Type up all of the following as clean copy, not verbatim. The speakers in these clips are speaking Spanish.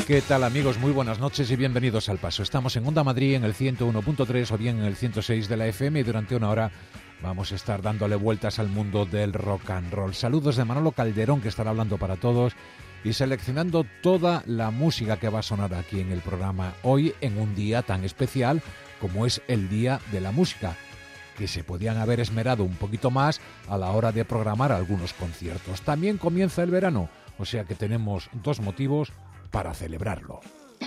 ¿Qué tal, amigos? Muy buenas noches y bienvenidos al Paso. Estamos en Onda Madrid en el 101.3 o bien en el 106 de la FM y durante una hora vamos a estar dándole vueltas al mundo del rock and roll. Saludos de Manolo Calderón, que estará hablando para todos y seleccionando toda la música que va a sonar aquí en el programa hoy en un día tan especial como es el Día de la Música, que se podían haber esmerado un poquito más a la hora de programar algunos conciertos. También comienza el verano, o sea que tenemos dos motivos para celebrarlo.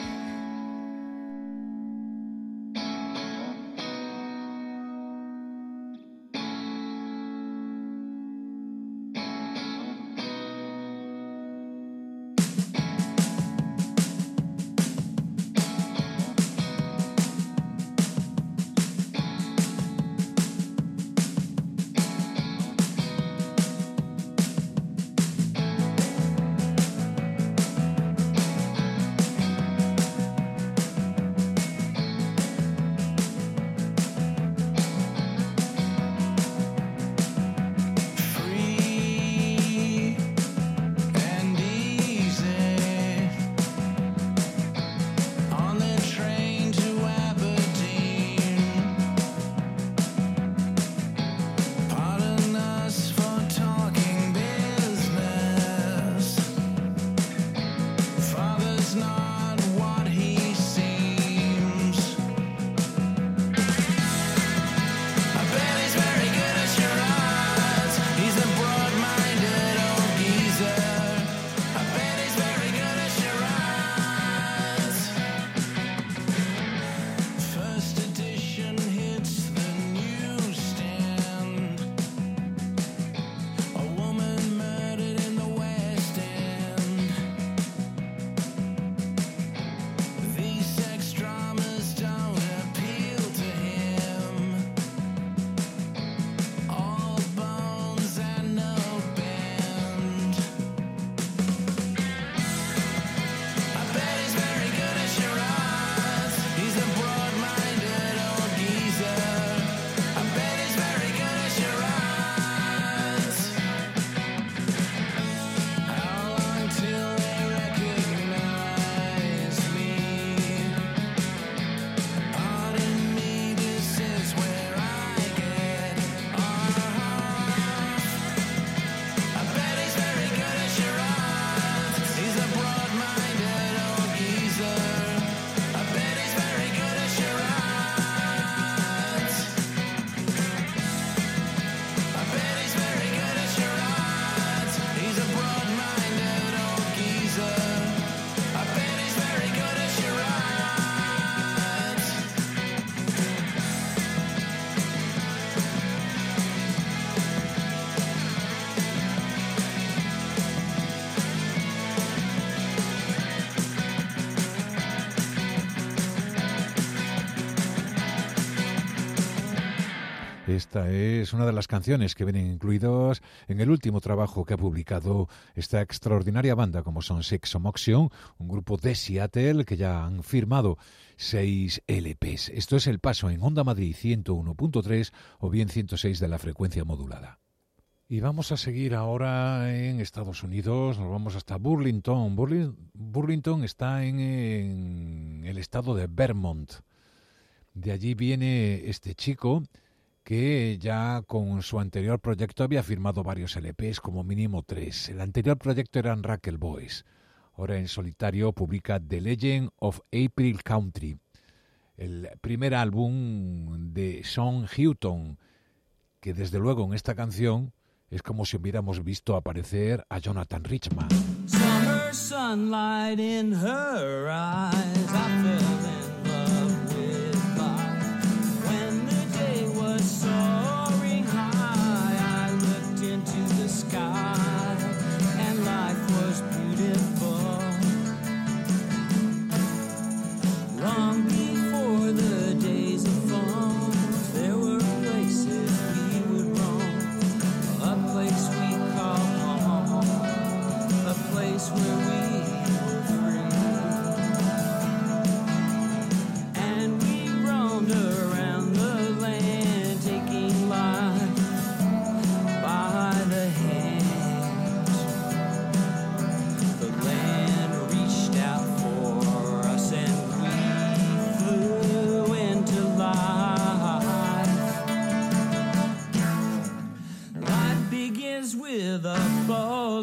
Esta es una de las canciones que vienen incluidos en el último trabajo que ha publicado esta extraordinaria banda como son Sexomoxion, un grupo de Seattle que ya han firmado 6 LPs. Esto es El Paso en Onda Madrid 101.3 o bien 106 de la frecuencia modulada. Y vamos a seguir ahora en Estados Unidos, nos vamos hasta Burlington. Burlington está en el estado de Vermont. De allí viene este chico que ya con su anterior proyecto había firmado varios LPs, como mínimo 3. El anterior proyecto eran Raquel Boys. Ahora en solitario publica The Legend of April Country, el primer álbum de Sean Houghton, que desde luego en esta canción es como si hubiéramos visto aparecer a Jonathan Richman. Summer sunlight in her eyes, I fell in love with Bob. When the day was soaring high, I looked into the sky, and life was beautiful. Long before the days of fun, there were places we would roam, a place we call home, a place where we were free.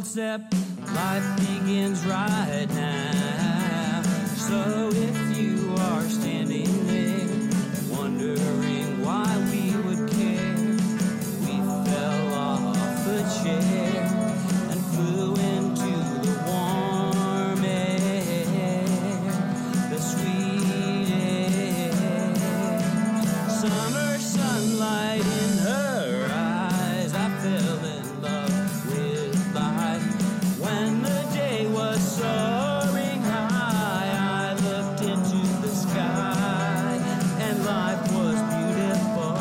concept. Life begins right now. So if you are standing there wondering why we would care, we fell off a chair and flew into the warm air, the sweet air. Summer sunlight in her eyes, I fell in love with life. When the day was soaring high, I looked into the sky and life was beautiful.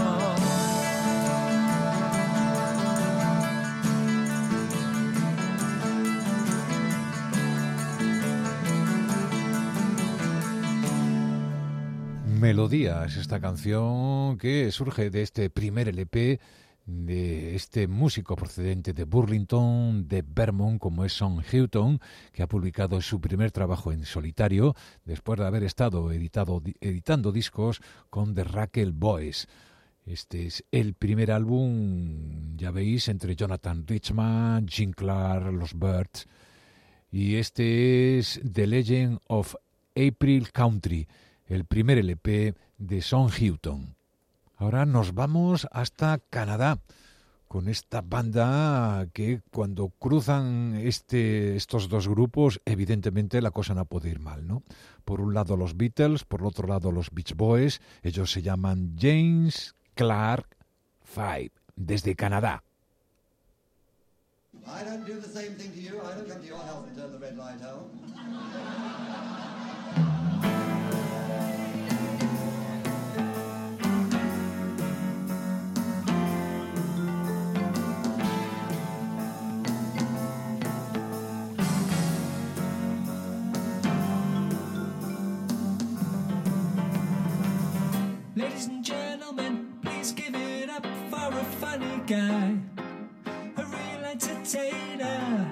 Melodía es esta canción que surge de este primer LP de este músico procedente de Burlington, de Vermont, como es Sean Houghton, que ha publicado su primer trabajo en solitario después de haber estado editando discos con The Raquel Boys. Este es el primer álbum, ya veis, entre Jonathan Richman, Jim Clark, los Byrds, y este es The Legend of April Country, el primer LP de Sean Houghton. Ahora nos vamos hasta Canadá con esta banda que cuando cruzan estos dos grupos, evidentemente la cosa no puede ir mal, ¿no? Por un lado los Beatles, por el otro lado los Beach Boys. Ellos se llaman James Clark 5, desde Canadá. I don't do the same thing to you. I don't come to your house and turn the red light on. Ladies and gentlemen, please give it up for a funny guy, a real entertainer.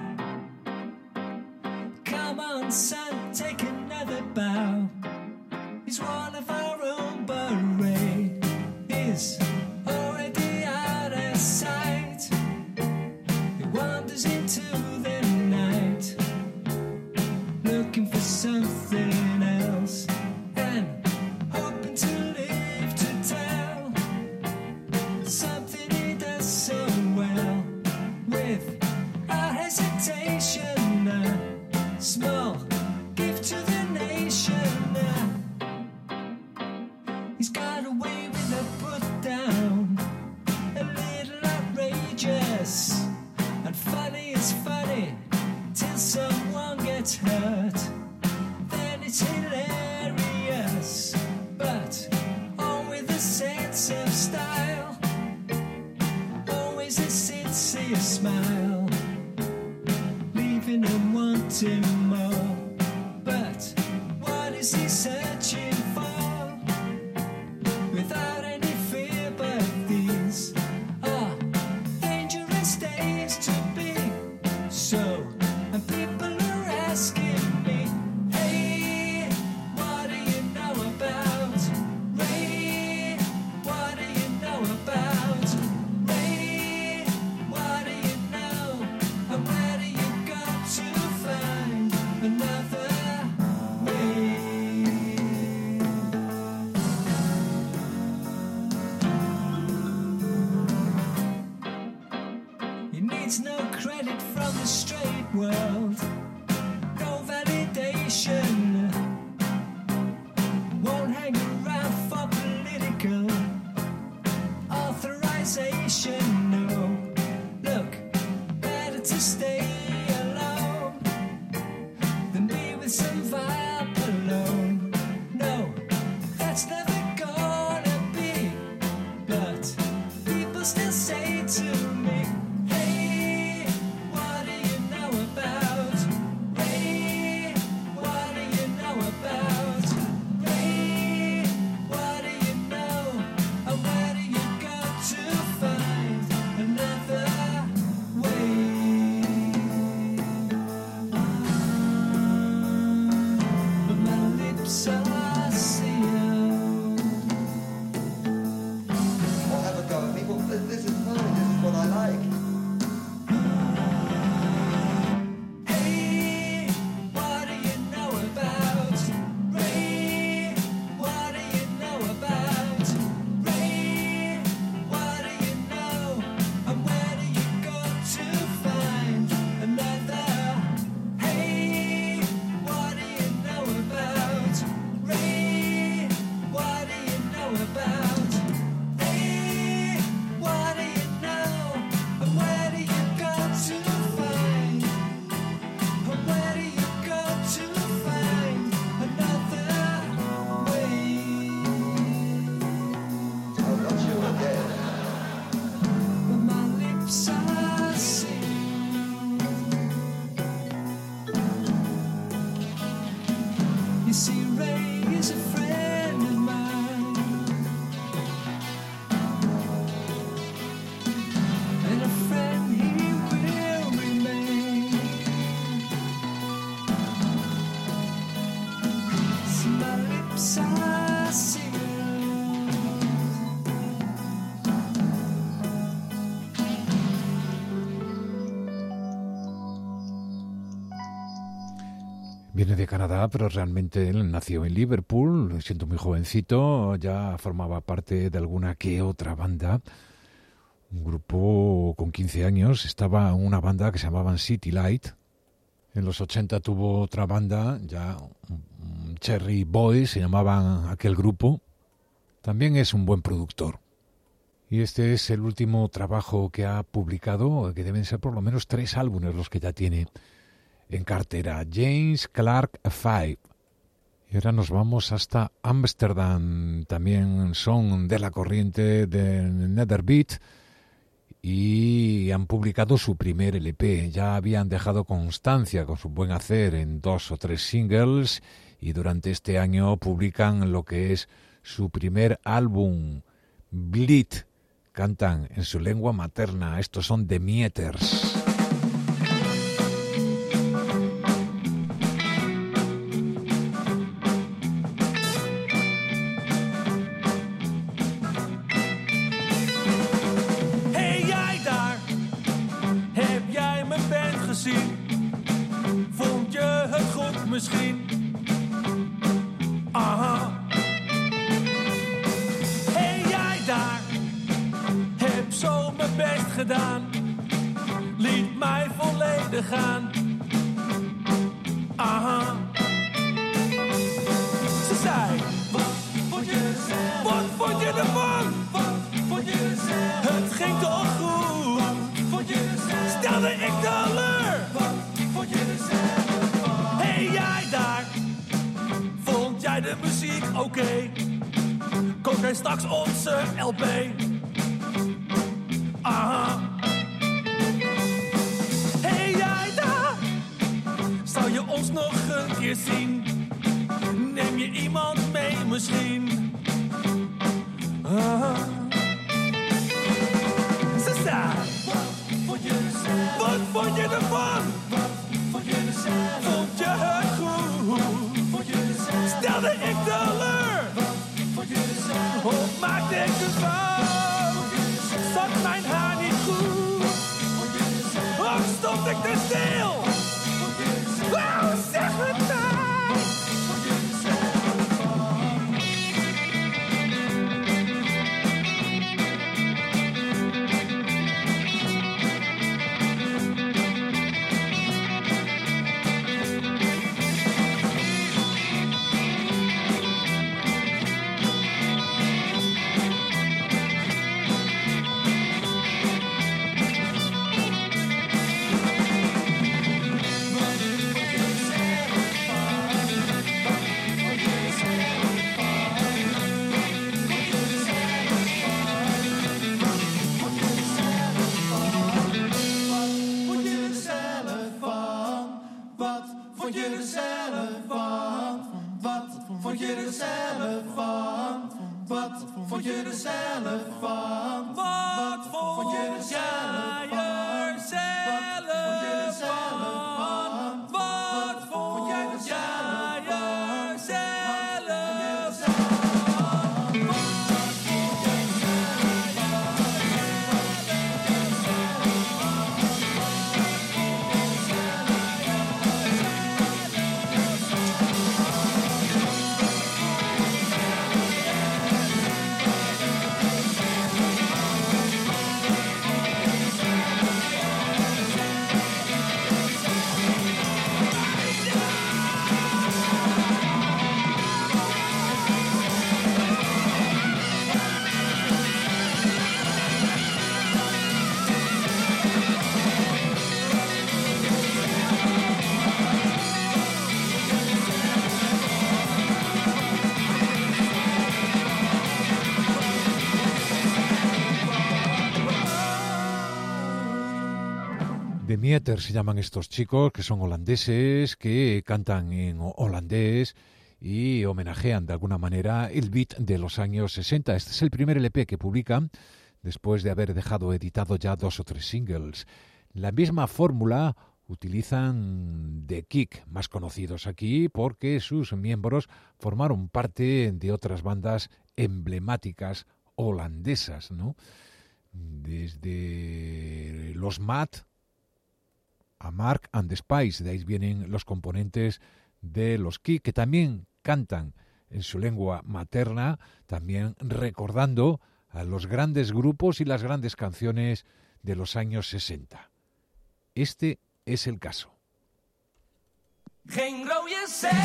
Come on, son, take another bow. He's one of our own, but Ray is already out of sight. He wanders into the night, looking for something else, and hoping to live to tell something he does so well, with a hesitation, a small gift to the nation. He's got away with a put down, a little outrageous, and funny is funny till someone gets hurt. Then it's hilarious, but all with a sense of style, always a sincere smile, leaving him wanting more. But what is he searching for? Without any fear, but these are dangerous days to be. So, and people are asking me, hey, what do you know about Ray? What do you know about Ray? What do you know? And where do you go to find another Ray? He needs no credit from the straight world, no validation, won't hang around for political authorization, no. Look, better to stay alone than be with some vibe alone. No, that's never gonna be, but people still say to me, hey, what do you know about Viene de Canadá, pero realmente él nació en Liverpool, siendo muy jovencito, ya formaba parte de alguna que otra banda. Un grupo con 15 años, estaba en una banda que se llamaban City Light. En los 80 tuvo otra banda, ya Cherry Boys se llamaban aquel grupo. También es un buen productor. Y este es el último trabajo que ha publicado, que deben ser por lo menos 3 álbumes los que ya tiene en cartera. James Clark 5. Y ahora nos vamos hasta Ámsterdam. También son de la corriente de Netherbeat y han publicado su primer LP. Ya habían dejado constancia con su buen hacer en 2 o 3 singles y durante este año publican lo que es su primer álbum, Bleed. Cantan en su lengua materna. Estos son The Mieters. Hey jij daar, heb jij mijn band gezien? Vond je het goed misschien? Aha. Hey jij daar, heb zo mijn best gedaan. Liet mij volledig gaan. Aha. Ze zei, wat vond je ervan? Wat vond je ervan? Wat vond je ervan? Het ging toch goed? Wat vond je ervan? Stelde ik teleur? Wat vond je ervan? Hey jij daar, vond jij de muziek oké? Koop jij straks onze LP? Aha. Hey jij daar, zou je ons nog een keer zien? Neem je iemand mee misschien? Aha. Ze zei, wat vond je ervan? Vond je het goed? Stelde ik teleur? Of maakte ik een fout? Zat mijn haar niet goed? Of stond ik te stil? Wauw, zeg het nou! The Mieters se llaman estos chicos, que son holandeses, que cantan en holandés y homenajean de alguna manera el beat de los años 60. Este es el primer LP que publican después de haber dejado editado ya 2 o 3 singles. La misma fórmula utilizan The Kick, más conocidos aquí porque sus miembros formaron parte de otras bandas emblemáticas holandesas, ¿no? Desde los Mad a Mark and the Spice, de ahí vienen los componentes de los Ki, que también cantan en su lengua materna, también recordando a los grandes grupos y las grandes canciones de los años 60. Este es el caso. Geen rode cent,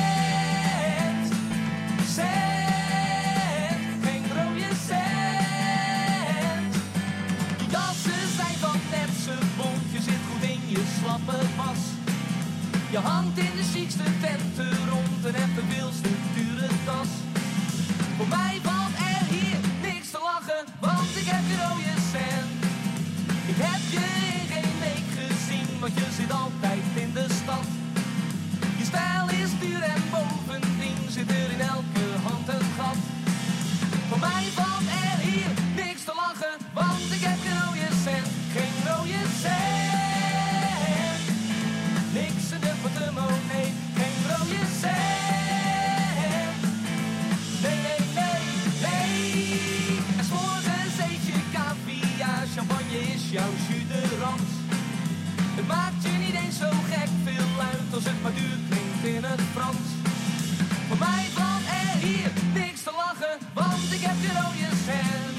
geen rode cent. Je jassen zijn van netse bont, je zit goed in je slappe pas. Je hangt in de chicste tenten rond en hebt de veelste dure tas. Voor mij valt er hier niks te lachen, want ik heb geen rode cent. Ik heb je in geen week gezien, want je zit altijd in de stad. Je stijl is duur en bovendien zit er in elke hand een gat. Voor mij valt er hier niks te lachen, want ik heb geen rode cent. Geen rode cent. Niks in de portemonnee, geen rode cent. Nee, nee, nee, nee. En 's morgens eet je caviar, champagne is jouw jus de rans. Het maakt je niet eens zo gek veel uit als het maar duur klinkt in het Frans. Voor mij valt er hier niks te lachen, want ik heb geen rode cent.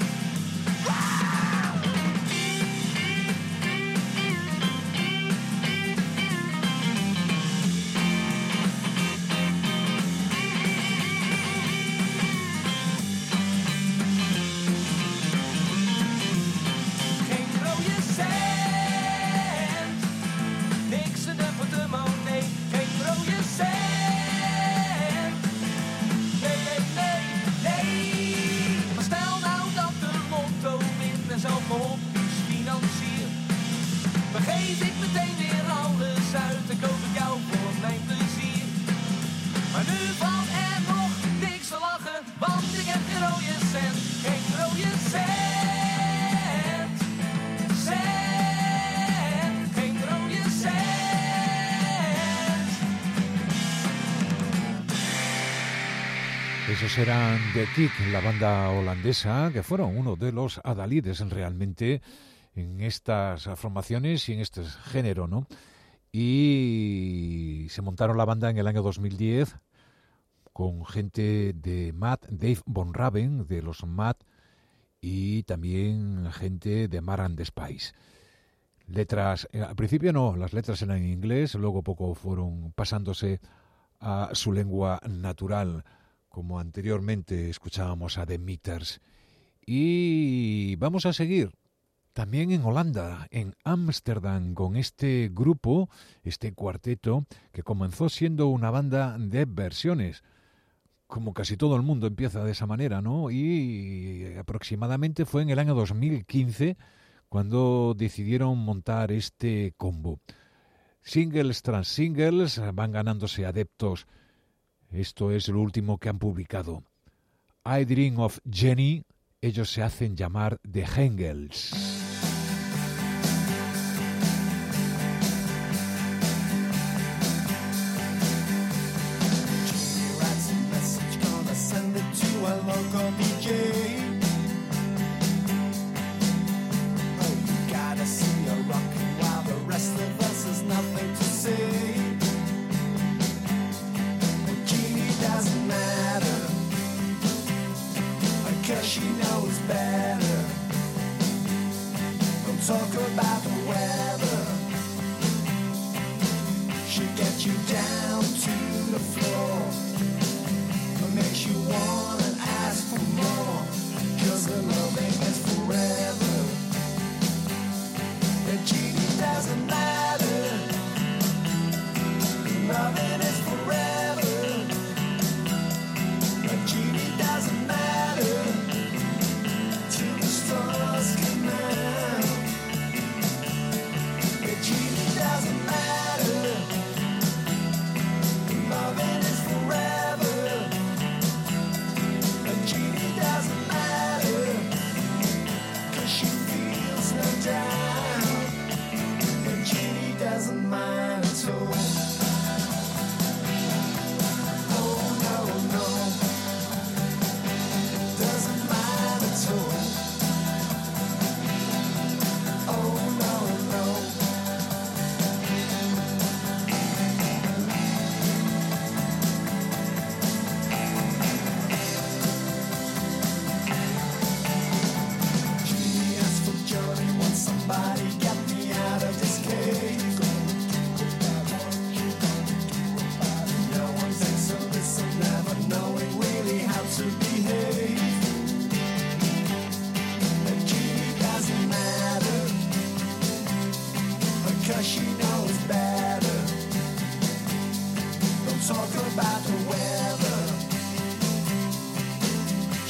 Geen rode cent. Niks in de portemonnee, geen rode cent. Nee, nee, nee, nee. Maar stel nou dat de lotto wint en zelf me op is financier. Dan geef ik meteen weer alles uit en koop ik jou voor mijn plezier. Maar nu valt er nog niks te lachen, want ik heb geen rode cent. Geen rode cent. Cent. Geen rode cent. Esos eran The Kick, la banda holandesa, que fueron uno de los adalides realmente en estas formaciones y en este género, ¿no? Y se montaron la banda en el año 2010 con gente de Matt, Dave Von Raven, de los Matt, y también gente de Mar and the Spice. Letras, al principio no, las letras eran en inglés, luego poco fueron pasándose a su lengua natural, como anteriormente escuchábamos a The Meters. Y vamos a seguir también en Holanda, en Ámsterdam, con este grupo, este cuarteto, que comenzó siendo una banda de versiones. Como casi todo el mundo empieza de esa manera, ¿no? Y aproximadamente fue en el año 2015 cuando decidieron montar este combo. Singles tras singles van ganándose adeptos. Esto es lo último que han publicado. I Dream of Jenny, ellos se hacen llamar The Hengels. She knows better. Don't talk about the weather. She gets you down to the floor. It makes you want and ask for more. 'Cause the loving is forever. The genie doesn't matter. Loving is forever. The genie doesn't matter. Stars come out. The genie doesn't matter. Loving is forever.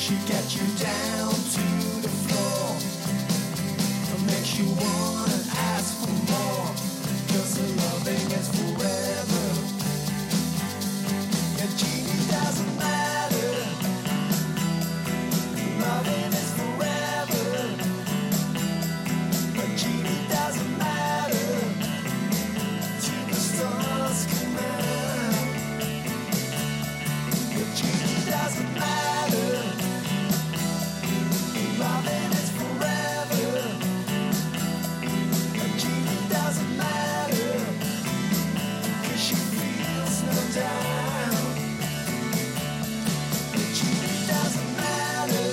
She gets you down to the floor, makes you wanna ask for more, 'cause the loving is forever. And Genie doesn't matter, loving is forever. But Genie doesn't matter till the stars come out. But Genie doesn't matter, loving is forever. But Genie doesn't matter, 'cause she feels no doubt. But Genie doesn't matter,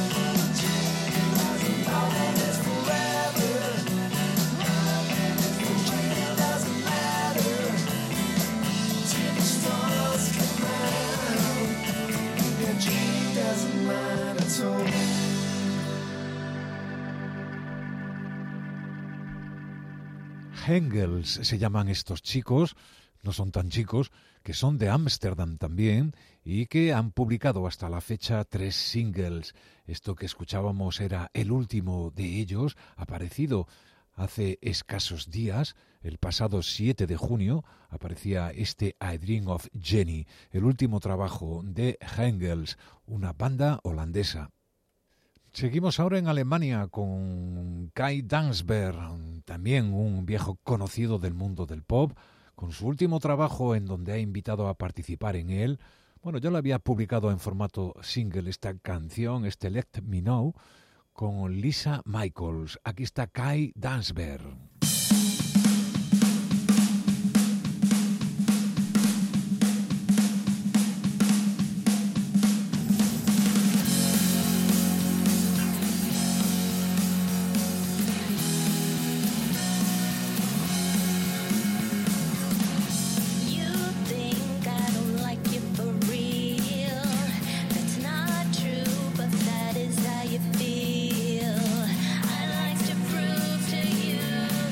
loving is forever. But Genie doesn't matter till the stars come out. Yeah, Genie doesn't matter at all. Hengels se llaman estos chicos, no son tan chicos, que son de Ámsterdam también y que han publicado hasta la fecha 3 singles. Esto que escuchábamos era el último de ellos, aparecido hace escasos días, el pasado 7 de junio, aparecía este I Dream of Jenny, el último trabajo de Hengels, una banda holandesa. Seguimos ahora en Alemania con Kai Dansberg, también un viejo conocido del mundo del pop, con su último trabajo en donde ha invitado a participar en él. Bueno, yo lo había publicado en formato single esta canción, este Let Me Know, con Lisa Michaels. Aquí está Kai Dansberg. You think I don't like you for real? That's not true, but that is how you feel. I like to prove to you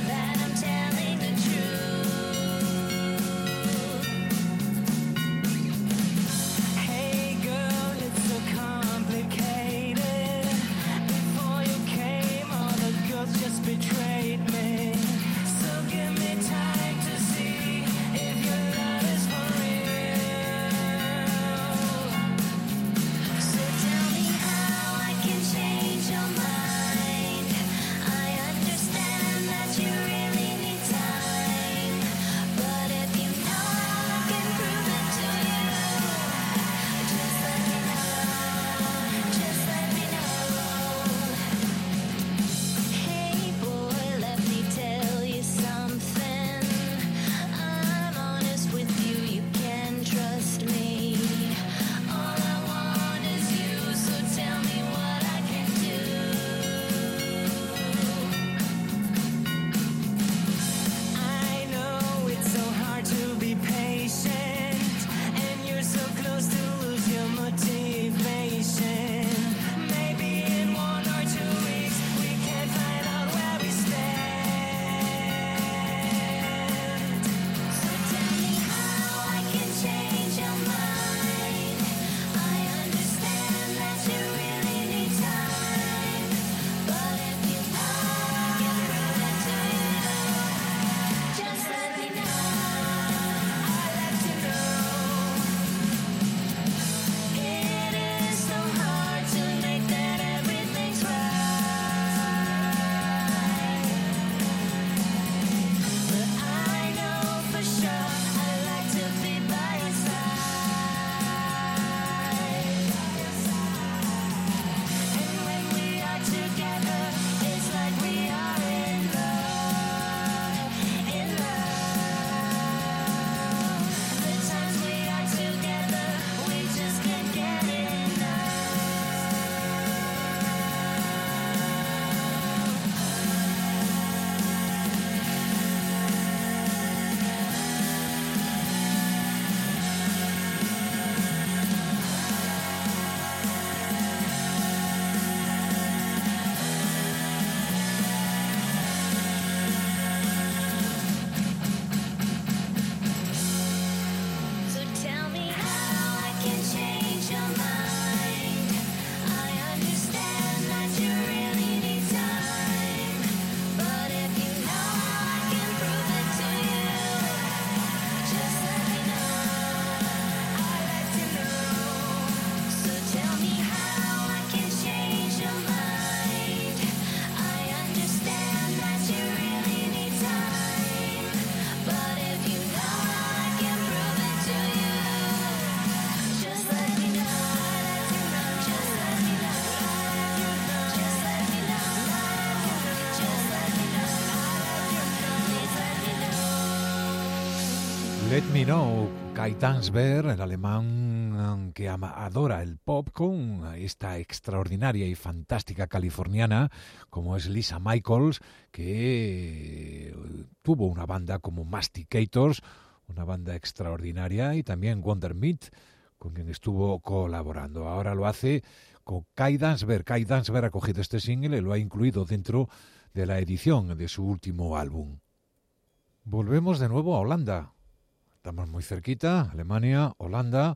Let Me Know, Kai Tanzberg, el alemán que adora el pop, con esta extraordinaria y fantástica californiana como es Lisa Michaels, que tuvo una banda como Masticators, una banda extraordinaria, y también Wonder Meat, con quien estuvo colaborando. Ahora lo hace con Kai Tanzberg. Kai Tanzberg ha cogido este single y lo ha incluido dentro de la edición de su último álbum. Volvemos de nuevo a Holanda. Estamos muy cerquita, Alemania, Holanda,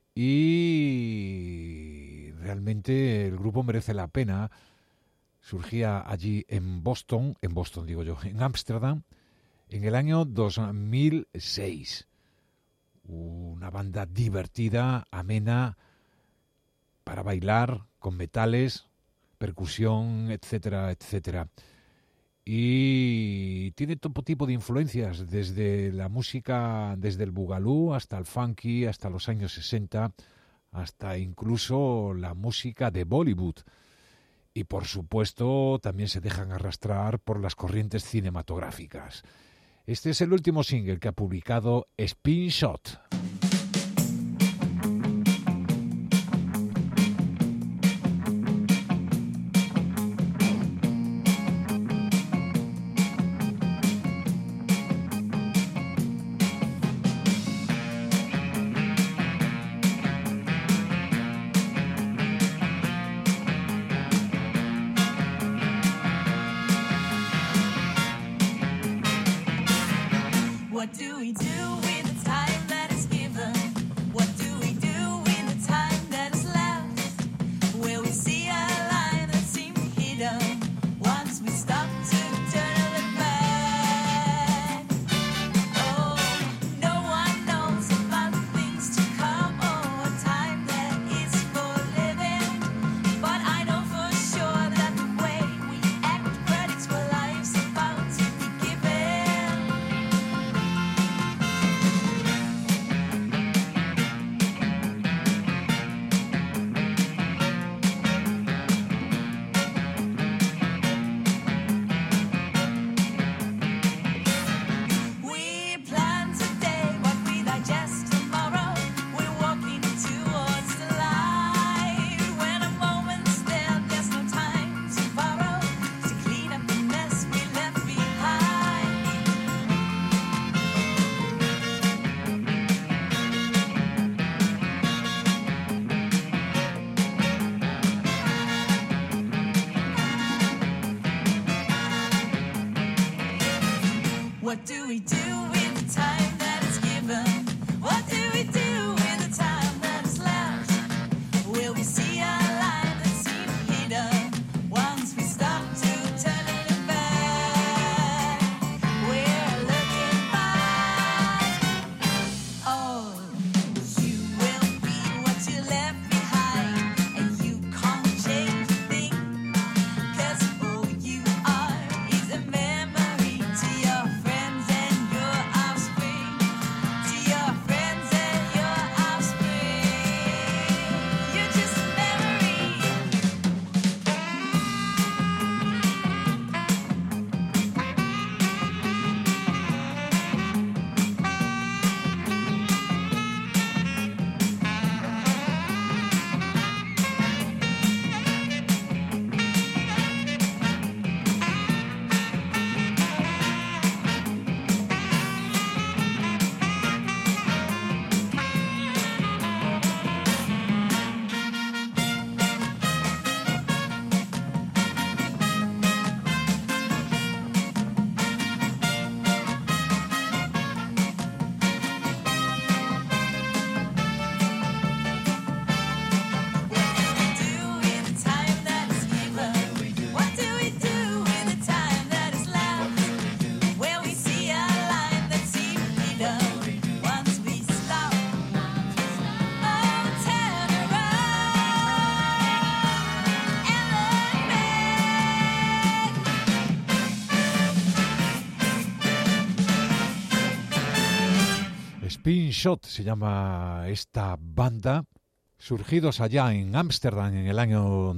y realmente el grupo merece la pena. Surgía allí en Ámsterdam, en el año 2006. Una banda divertida, amena, para bailar, con metales, percusión, etcétera, etcétera. Y tiene todo tipo de influencias, desde la música, desde el boogaloo hasta el funky, hasta los años 60, hasta incluso la música de Bollywood. Y por supuesto también se dejan arrastrar por las corrientes cinematográficas. Este es el último single que ha publicado Spin Shot. What do we do with the time that is given? What do we do with the time that is left? Will we see a line that seems hidden once we stop to turn it back? Oh, no one knows about the things to come or a time that is for living. But I know for sure that the way we act predicts what life's about to be given. We plan today what we digest tomorrow. We're walking towards the light. When a moment's there, there's no time to borrow to clean up the mess we left behind. What do we do with the time that is given? What do we do with the time that is left? Will we see a line that seems hidden once we stop to turn it back? We're looking back. Oh, you will be what you left behind, and you can't change a thing. 'Cause all you are is a memory to your friends and your offspring. To your friends and your offspring. You're just a memory. What do we do with the time that is given? What do we do with the time that is left? Will we see a line that seems hidden once we stop? Oh, turn around and look back. Spin Shot se llama esta banda, surgidos allá en Ámsterdam en el año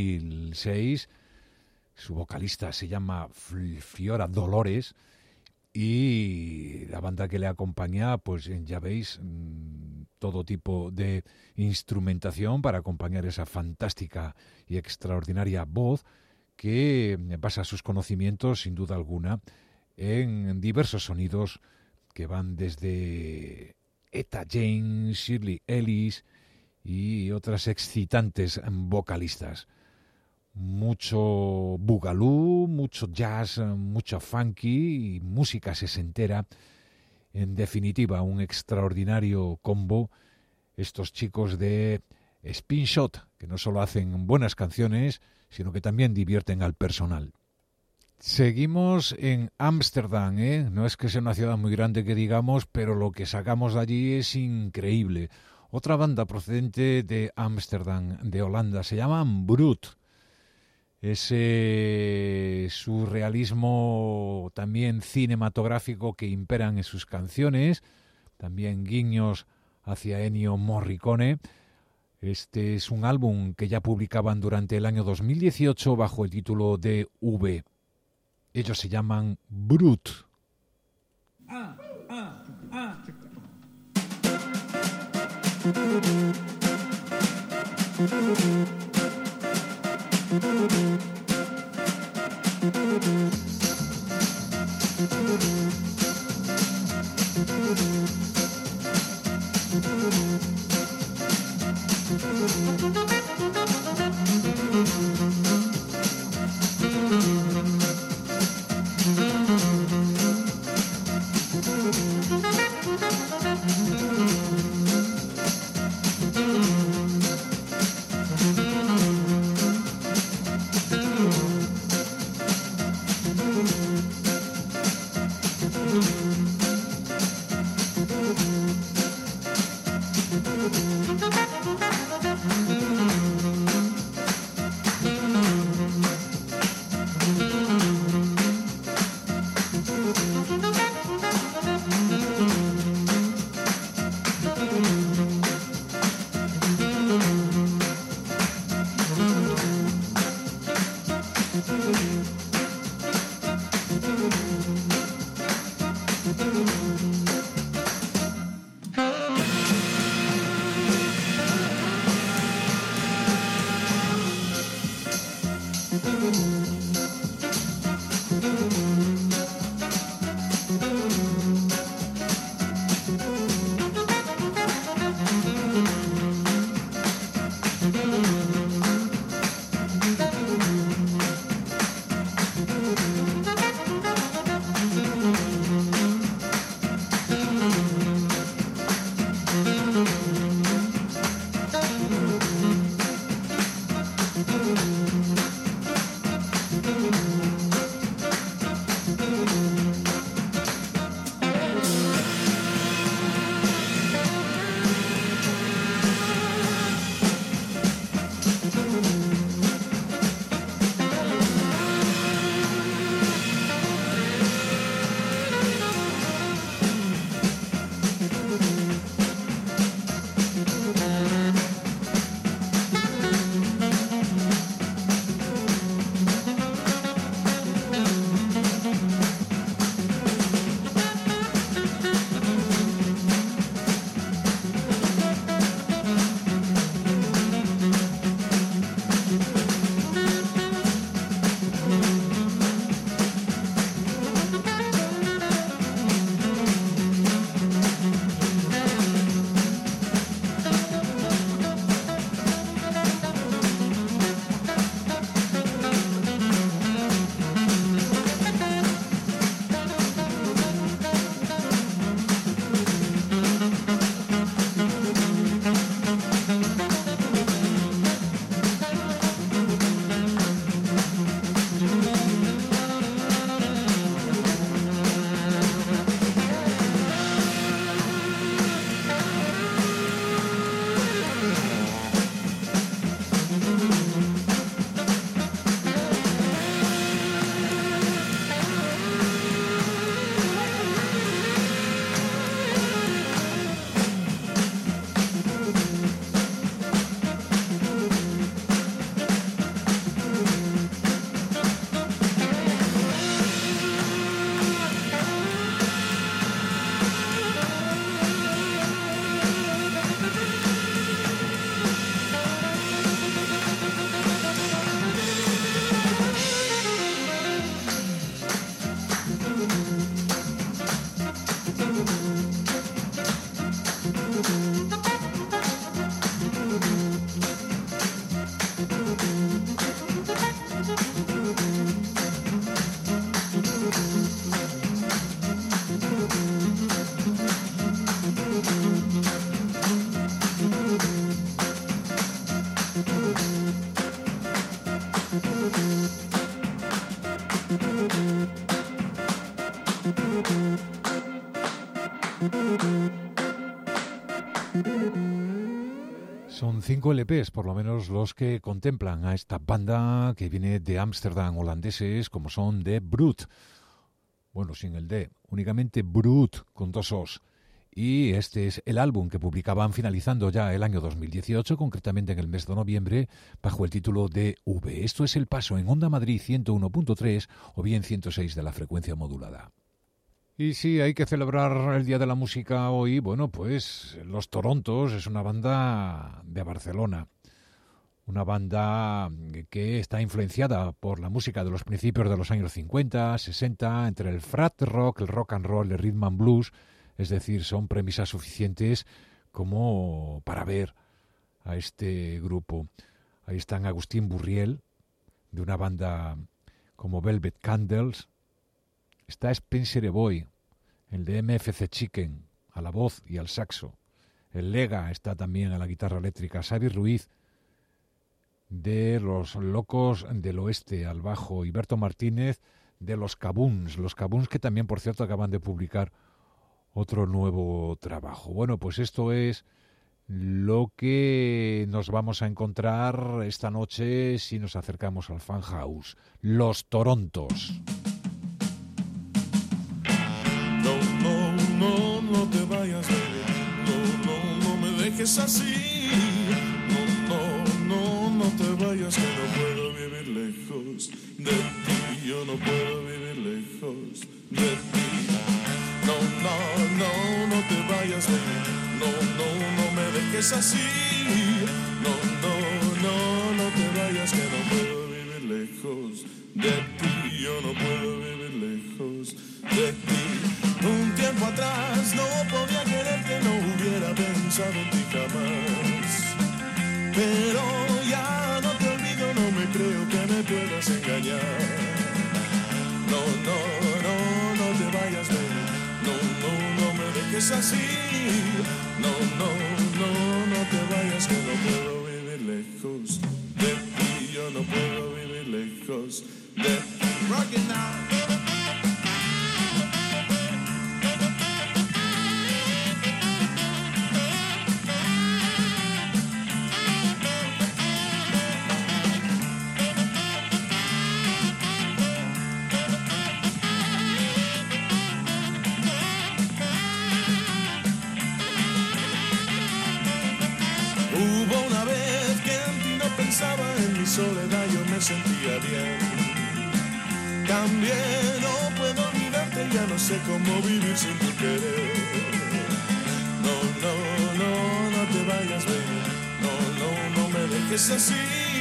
2006. Su vocalista se llama Fiora Dolores y la banda que le acompaña, pues ya veis, todo tipo de instrumentación para acompañar esa fantástica y extraordinaria voz que basa sus conocimientos, sin duda alguna, en diversos sonidos que van desde Etta James, Shirley Ellis y otras excitantes vocalistas. Mucho boogaloo, mucho jazz, mucho funky y música sesentera. En definitiva, un extraordinario combo. Estos chicos de Spin Shot, que no solo hacen buenas canciones, sino que también divierten al personal. Seguimos en Ámsterdam, ¿eh? No es que sea una ciudad muy grande que digamos, pero lo que sacamos de allí es increíble. Otra banda procedente de Ámsterdam, de Holanda, se llaman Brut. Ese surrealismo también cinematográfico que imperan en sus canciones, también guiños hacia Ennio Morricone. Este es un álbum que ya publicaban durante el año 2018 bajo el título de V. Ellos se llaman Brut. Son 5 LPs, por lo menos los que contemplan a esta banda que viene de Ámsterdam, holandeses, como son The Brute. Bueno, sin el D, únicamente Brute, con 2 O's. Y este es el álbum que publicaban finalizando ya el año 2018, concretamente en el mes de noviembre, bajo el título de V. Esto es El Paso en Onda Madrid 101.3 o bien 106 de la frecuencia modulada. Y sí, hay que celebrar el Día de la Música hoy. Bueno, pues Los Torontos es una banda de Barcelona. Una banda que está influenciada por la música de los principios de los años 50, 60, entre el frat rock, el rock and roll, el rhythm and blues. Es decir, son premisas suficientes como para ver a este grupo. Ahí están Agustín Burriel, de una banda como Velvet Candles. Está Spencer Boy, el de MFC Chicken, a la voz y al saxo. El Lega está también a la guitarra eléctrica. Xavi Ruiz, de Los Locos del Oeste, al bajo. Y Berto Martínez, de Los Cabuns. Los Cabuns que también, por cierto, acaban de publicar otro nuevo trabajo. Bueno, pues esto es lo que nos vamos a encontrar esta noche si nos acercamos al Fan House. Los Torontos. No te vayas, baby. No me dejes así. No te vayas, que no puedo vivir lejos de ti. Yo no puedo vivir lejos de ti. No te vayas, baby. No me dejes así. No te vayas, que no puedo vivir lejos de ti. Yo no puedo vivir lejos de ti. Un tiempo atrás no podía quererte, no hubiera pensado en ti jamás. Pero ya no te olvido, no me creo que me puedas engañar. No te vayas, baby. No me dejes así. No te vayas, que no puedo vivir lejos de ti. Yo no puedo vivir lejos de ti. Rock it now. Hubo una vez que en ti no pensaba, en mi soledad yo me sentía bien. Cambié, no puedo olvidarte, ya no sé cómo vivir sin tu querer. No te vayas, baby. No me dejes así.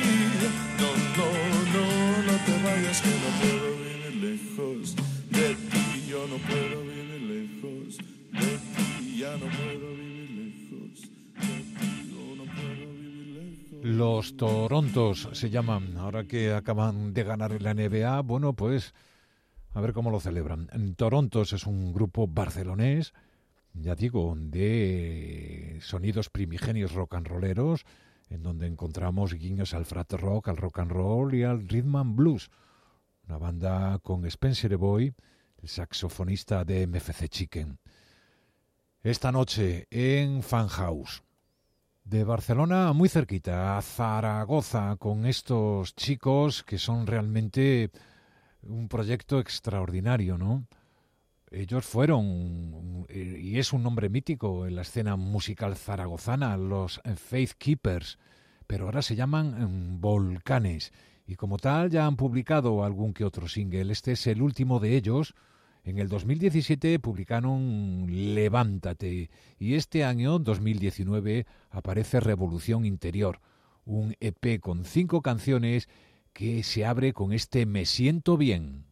No te vayas, que no puedo vivir lejos de ti. Yo no puedo vivir lejos de ti. Ya no puedo vivir lejos de ti. Yo no puedo vivir lejos. Los Torontos se llaman, ahora que acaban de ganar en la NBA. Bueno, pues a ver cómo lo celebran. Torontos es un grupo barcelonés, ya digo, de sonidos primigenios rock and rolleros, en donde encontramos guiños al frat rock, al rock and roll y al rhythm and blues. Una banda con Spencer Boy, el saxofonista de MFC Chicken. Esta noche en Fan House. De Barcelona muy cerquita, a Zaragoza, con estos chicos que son realmente un proyecto extraordinario, ¿no? Ellos fueron, y es un nombre mítico en la escena musical zaragozana, los Faith Keepers, pero ahora se llaman Volcanes, y como tal ya han publicado algún que otro single. Este es el último de ellos. En el 2017 publicaron Levántate, y este año, 2019, aparece Revolución Interior, un EP con 5 canciones que se abre con este Me Siento Bien.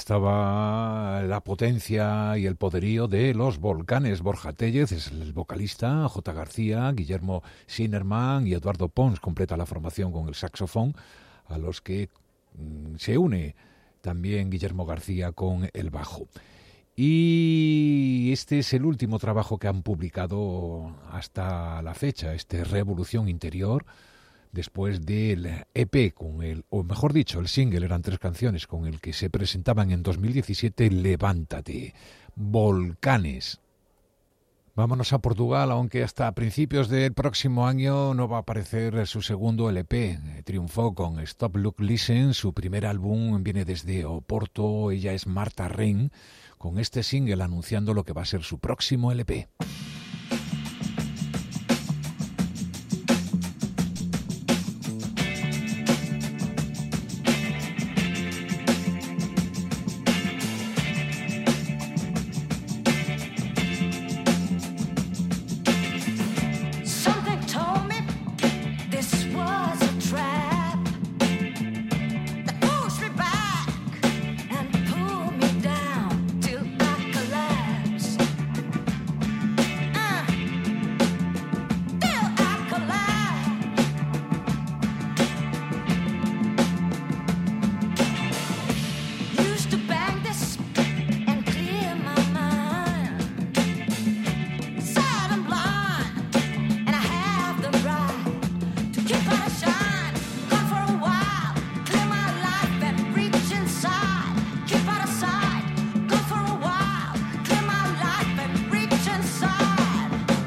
estaba la potencia y el poderío de los Volcanes. Borja Tellez es el vocalista, J. García, Guillermo Sinnerman y Eduardo Pons completa la formación con el saxofón, a los que se une también Guillermo García con el bajo. Y este es el último trabajo que han publicado hasta la fecha, este Revolución Interior, después del EP, o mejor dicho, el single, eran 3 canciones, con el que se presentaban en 2017, Levántate, Volcanes. Vámonos a Portugal, aunque hasta principios del próximo año no va a aparecer su segundo LP. Triunfó con Stop, Look, Listen, su primer álbum viene desde Oporto, ella es Marta Ren, con este single anunciando lo que va a ser su próximo LP. Something told me this was a trap that pushed me back and pulled me down till I collapsed. Till I collapsed. Used to bang this and clear my mind. Sad and blind. And I have the right to keep on shine. Gone for a while, clear my life and reach inside. Keep out of sight. Gone for a while, clear my life and reach inside.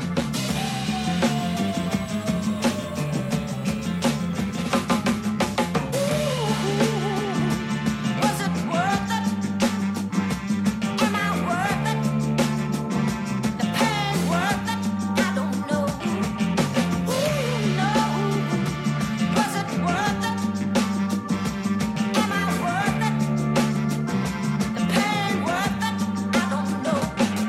Was it worth it? Am I worth it? The pain worth it? I don't know. No. Was it worth it? Am I worth it? The pain worth it? I don't know.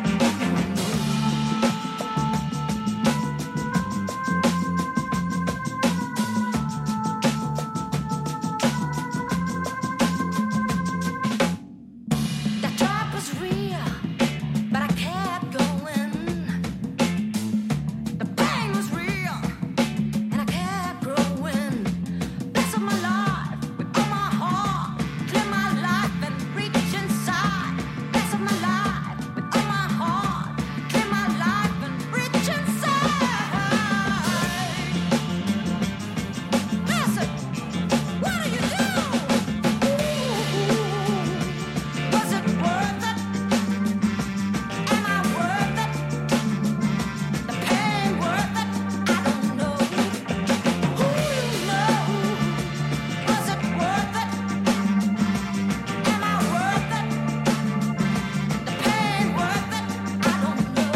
That drop was real, but I kept going. The pain was real, and I kept growing. Best of my life, with all my heart, clear my life and reach inside. Best of my life, with all my heart, clear my life and reach inside. Listen, what do you do? Was it worth it? Am I worth it? The pain worth it? I don't know. Who knows? Was it worth it? Am I worth it? The pain worth it? I don't know.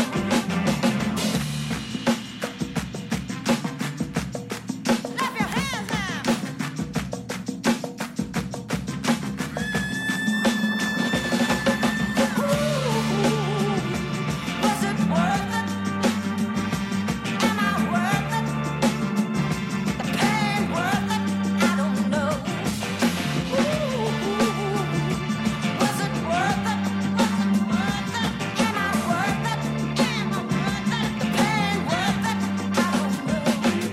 Clap your hands now. Was it worth it? Am I worth it? The pain worth it? I don't know. Was it worth it? Was it worth it? Am I worth it? Am I worth it? The pain worth it? I don't know.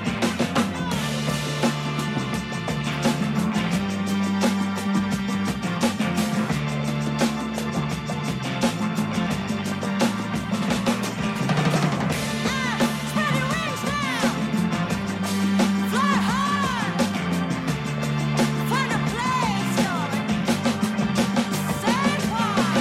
Spread your wings now. Fly high. Find a place, darling. Say why.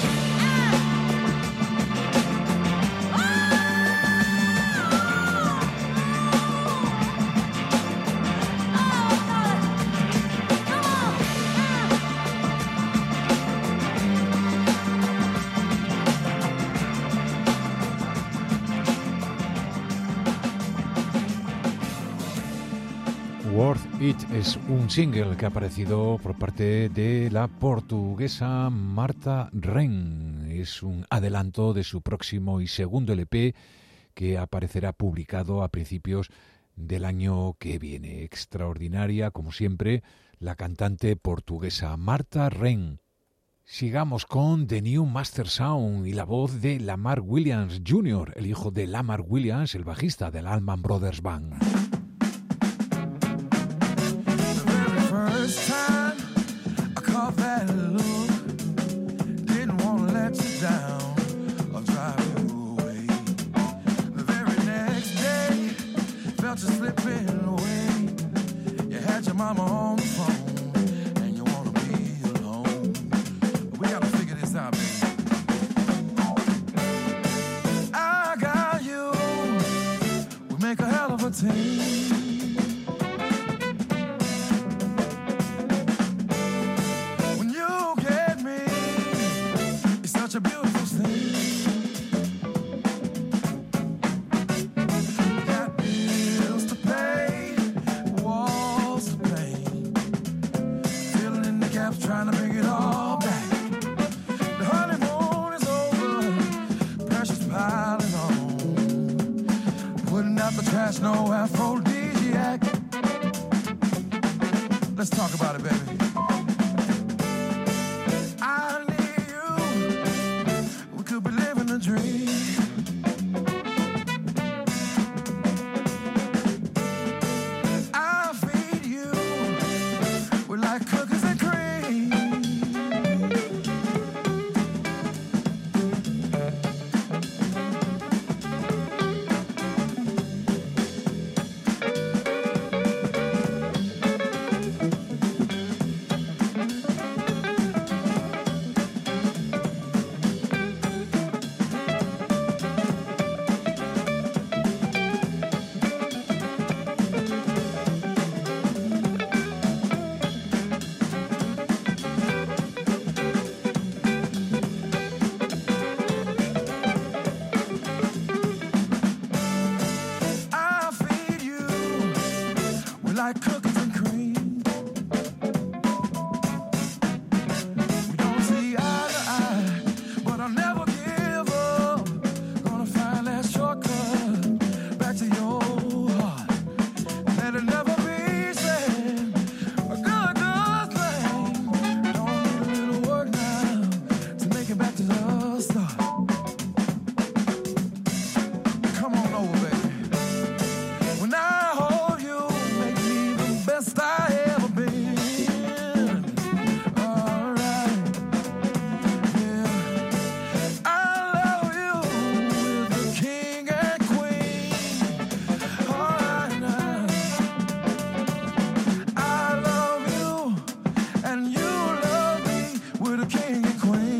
Worth It es un single que ha aparecido por parte de la portuguesa Marta Ren. Es un adelanto de su próximo y segundo LP que aparecerá publicado a principios del año que viene. Extraordinaria, como siempre, la cantante portuguesa Marta Ren. Sigamos con The New Master Sound y la voz de Lamar Williams Jr., el hijo de Lamar Williams, el bajista del Allman Brothers Band. First time I caught that look, didn't want to let you down or drive you away. The very next day, felt you slipping away. You had your mama on the phone, and you want to be alone. But we got to figure this out, baby. I got you, we make a hell of a team. A beautiful thing. Got bills to pay, walls to paint, filling in the gaps, trying to bring it all back. The honeymoon is over, pressure's piling on, putting out the trash, no aphrodisiac. Let's talk about it, baby. Dream. I feed you with like cookies and cream. Like cookies and cream. We don't see eye to eye, but I'll never give up. Gonna find that shortcut back to your heart. Let it never be said, a good thing. Don't need a little work now to make it back to the start. Come on over, baby. When I hold you, best I ever been. All right, yeah. I love you with the king and queen. All right now. I love you and you love me with the king and queen.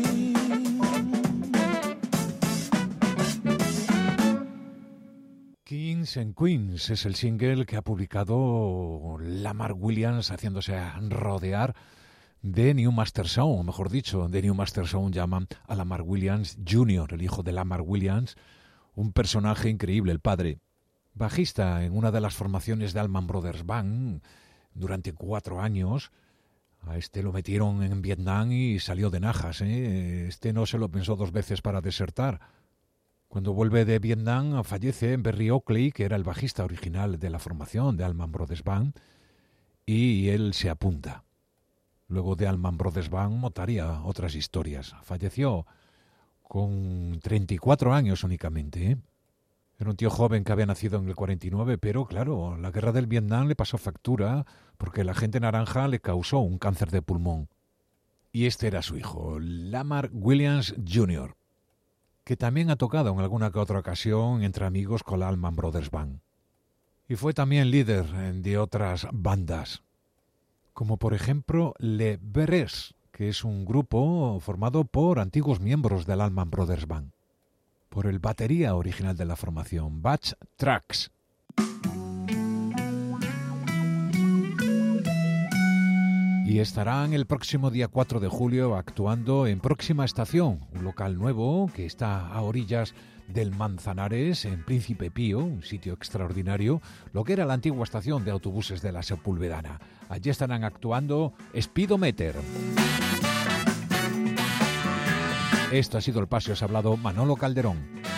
Kings and Queens es el single que ha publicado Lamar Williams haciéndose rodear de New Master Sound, o mejor dicho, de New Master Sound llaman a Lamar Williams Jr., el hijo de Lamar Williams, un personaje increíble, el padre. Bajista en una de las formaciones de Allman Brothers Band durante 4 años. A este lo metieron en Vietnam y salió de najas, ¿eh? Este no se lo pensó 2 veces para desertar. Cuando vuelve de Vietnam fallece Berry Oakley, que era el bajista original de la formación de Allman Brothers Band, y él se apunta. Luego de Allman Brothers Band montaría otras historias. Falleció con 34 años únicamente, ¿eh? Era un tío joven que había nacido en el 49, pero claro, la guerra del Vietnam le pasó factura porque la gente naranja le causó un cáncer de pulmón. Y este era su hijo, Lamar Williams Jr., que también ha tocado en alguna que otra ocasión entre amigos con la Allman Brothers Band. Y fue también líder de otras bandas, como por ejemplo Le Berets, que es un grupo formado por antiguos miembros del Allman Brothers Band, por el batería original de la formación, Butch Trucks. Y estarán el próximo día 4 de julio actuando en Próxima Estación, un local nuevo que está a orillas del Manzanares, en Príncipe Pío, un sitio extraordinario, lo que era la antigua estación de autobuses de la Sepulvedana. Allí estarán actuando Speedometer. Esto ha sido El Paso, os ha hablado Manolo Calderón.